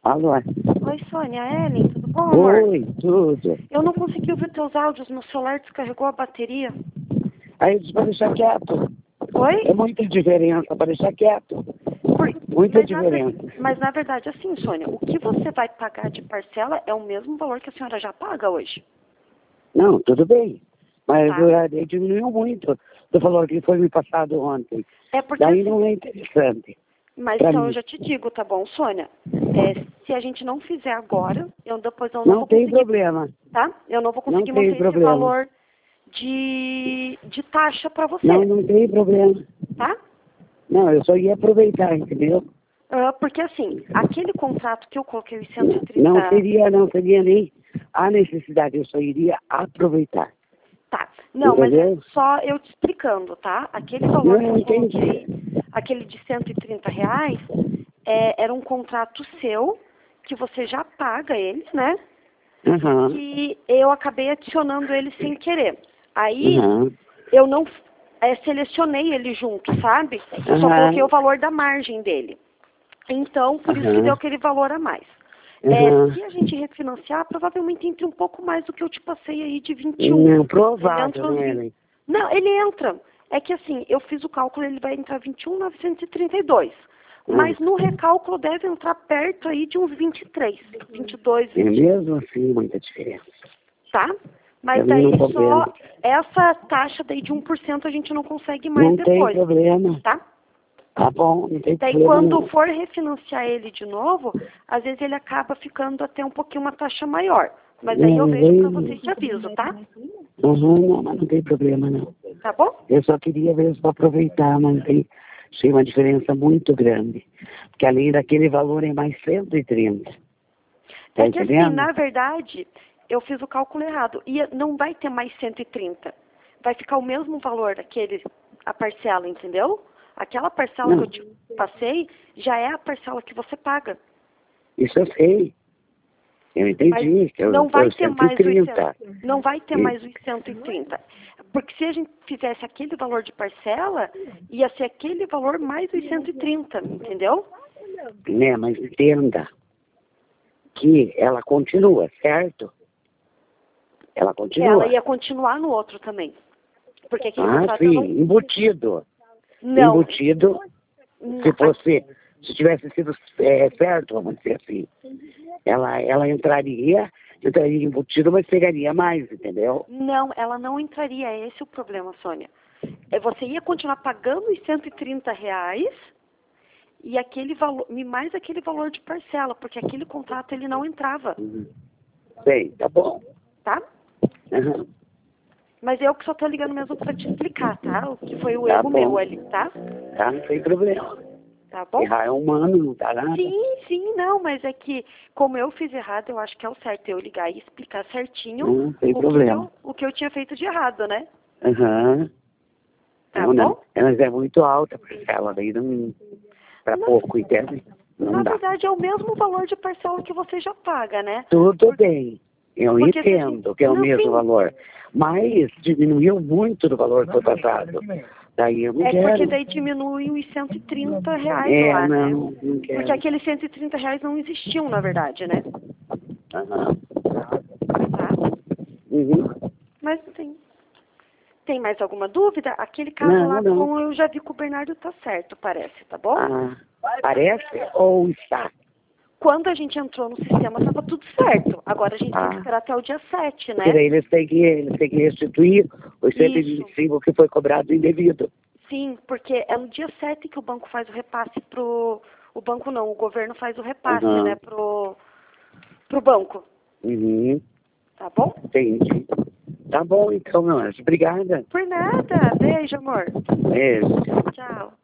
Alô? Oi, Sônia, Ellen, tudo bom, amor? Oi, tudo. Eu não consegui ouvir teus áudios, meu celular descarregou a bateria. Aí eu disse pra deixar quieto. Oi? É muita diferença para deixar quieto. Muita diferença. Mas na verdade, assim, Sônia, o que você vai pagar de parcela é o mesmo valor que a senhora já paga hoje. Não, tudo bem. Mas Tá. diminuiu muito do valor que foi me passado ontem. É porque Daí assim, não é interessante. mas Pra então eu mim. já te digo, tá bom, Sônia? Se a gente não fizer agora, depois eu não Não vou tem conseguir, problema. tá? Eu não vou Não conseguir tem manter esse problema. valor de taxa pra você, Não tem problema. tá? Não, eu só ia aproveitar, entendeu? Porque assim, aquele contrato que eu coloquei os Não 130... seria nem a necessidade, eu só iria aproveitar. Tá. Não, mas é Entendeu? só eu te explicando, tá? Aquele valor Não, que eu entendi. coloquei, aquele de R$ 130, era um contrato seu, que você já paga ele, né? Aham. Que eu acabei adicionando ele sem querer. Aí, Aham. eu não selecionei ele junto, sabe? Eu só coloquei o valor da margem dele. Então, por isso que deu aquele valor a mais. Se a gente refinanciar, provavelmente entre um pouco mais do que eu te passei aí de 21. Não, Ele provável, entra uns né, 20. Ellen? Não, ele entra. É que assim, eu fiz o cálculo, ele vai entrar 21.932. Mas no recálculo deve entrar perto aí de uns 23, 22, É 20, mesmo assim muita diferença. tá? Mas Eu daí não tô só vendo. essa taxa daí de 1% a gente não consegue mais Não tem depois, problema. tá? Tá bom, não tem Daí problema quando não. for refinanciar ele de novo, às vezes ele acaba ficando até um pouquinho uma taxa maior. Mas daí eu Não, vejo pra vem. você e te aviso, tá? Não, mas não tem problema não. Tá bom? Eu só queria mesmo aproveitar, mas tem, achei uma diferença muito grande. Porque além daquele valor é mais 130. Tá É que assim, entendendo? na verdade, eu fiz o cálculo errado. E não vai ter mais 130. Vai ficar o mesmo valor daquele, a parcela, entendeu? Aquela parcela que eu Não, te passei já é a parcela que você paga. isso eu sei. Eu Mas entendi, que não é vai os ter mais os 130. não vai ter E, mais os 130. Porque se a gente fizesse aquele valor de parcela, ia ser aquele valor mais os 130, entendeu? né, mas entenda que ela continua, certo? Ela Ela continua. ia continuar no outro também. Porque aquele Ah, contrato eu sim, não... embutido. Não. Embutido, se tivesse sido certo, vamos dizer assim, ela entraria embutido, mas pegaria mais, entendeu? Não, ela não entraria. Esse é o problema, Sônia. Você ia continuar pagando os R$ 130 e aquele valor, e mais aquele valor de parcela, porque aquele contrato ele não entrava, Sei, tá bom. tá? Uhum. Mas eu que só tô ligando mesmo para te explicar, tá? O que foi o Tá erro meu bom. ali, tá? Tá, não tem problema. Tá bom? Errar é humano, não tá nada. Sim, não, mas é que como eu fiz errado, eu acho que é o certo eu ligar e explicar certinho Não tem o que problema. o que eu tinha feito de errado, né? Aham. Tá Não, bom? mas é muito alta a parcela, daí não, pra pouco, entende? Não Na dá. verdade, é o mesmo valor de parcela que você já paga, né? Tudo bem, eu Porque se a gente... entendo que é o Não, mesmo sim. valor, mas diminuiu muito do valor que foi passado. Daí eu não É porque quero. daí diminui os R$ 130 lá, né? Não Porque quero. aqueles R$ 130 não existiam, na verdade, né? Aham. Tá? Uhum. Mas tem. Tem mais alguma dúvida? Aquele caso Não, lá não. com eu já vi que o Bernardo tá certo, parece, tá bom? Ah, parece ou está? Quando a gente entrou no sistema, estava tudo certo. Agora a gente tem que esperar até o dia 7, Porque né? daí eles têm que restituir os Isso. 125 que foi cobrado indevido. Sim, porque é no dia 7 que o banco faz o repasse pro... O banco não, o governo faz o repasse, né, Aham. pro banco. Uhum. Tá bom? Entendi. Tá bom, então, meu anjo. Obrigada. Por nada. Beijo, amor. Beijo. Tchau.